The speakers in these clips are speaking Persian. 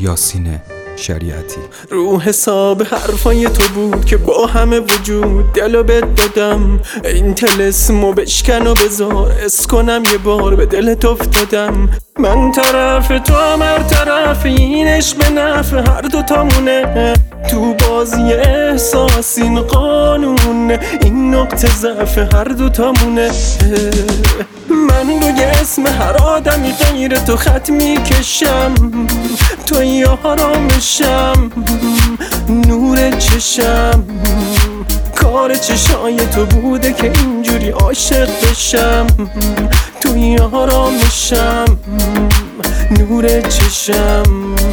یاسین شریعتی. رو حساب حرفای تو بود که با همه وجود دلو بهت دادم، این طلسمو بشکن و بذار اس کنم یه بار به دلت افتادم. من طرف تو هم هر طرف، اینش به نفع هر دوتامونه، تو بازی احساس این قانون، این نقطه ضعف هر دوتامونه. من روی اسم هر آدمی غیر تو خط میکشم، توی آرامشم، نور چشم، کار چشای تو بوده که اینجوری عاشق بشم، توی آرامشم، نور چشم.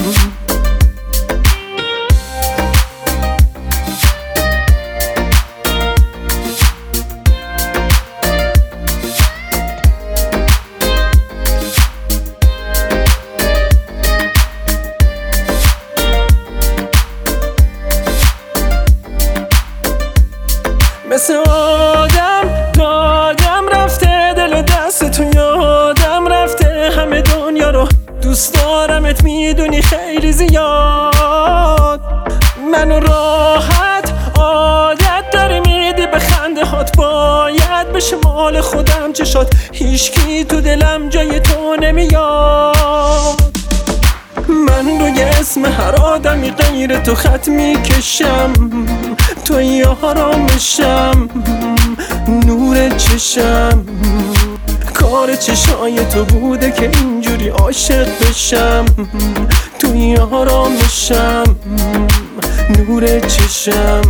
مثل آدم دادم رفته، دل دست تو یادم رفته، همه دنیا رو دوست دارمت میدونی خیلی زیاد. منو راحت عادت داری میدی به خنده هات، باید بشه مال خودم چشات، هیچکی تو دلم جای تو نمیاد. من روی اسم هر آدمی غیر تو خط میکشم، توی آرامشم، نور چشم، کار چشای تو بوده که اینجوری عاشق بشم، توی آرامشم، نور چشم.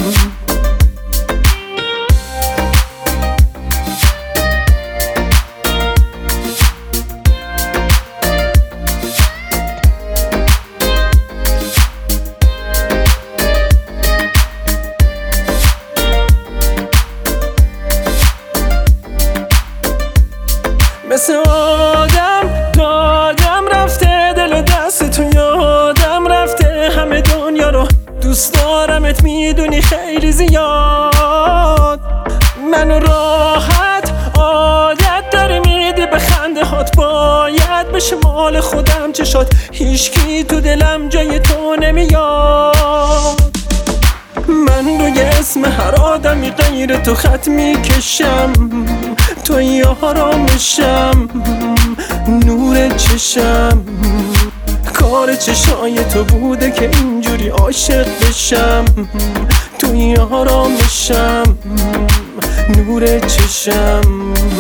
مثل آدم دادم رفته، دل دست تو یادم رفته، همه دنیا رو دوست دارمت میدونی خیلی زیاد. منو راحت عادت داری میدی به خنده هات، باید بشه مال خودم چشات، هیچکی تو دلم جای تو نمیاد. من روی اسم هر آدمی غیر تو خط میکشم، توی آرامشم، نور چشم، کار چشای تو بوده که اینجوری عاشق بشم، توی آرامشم، نور چشم.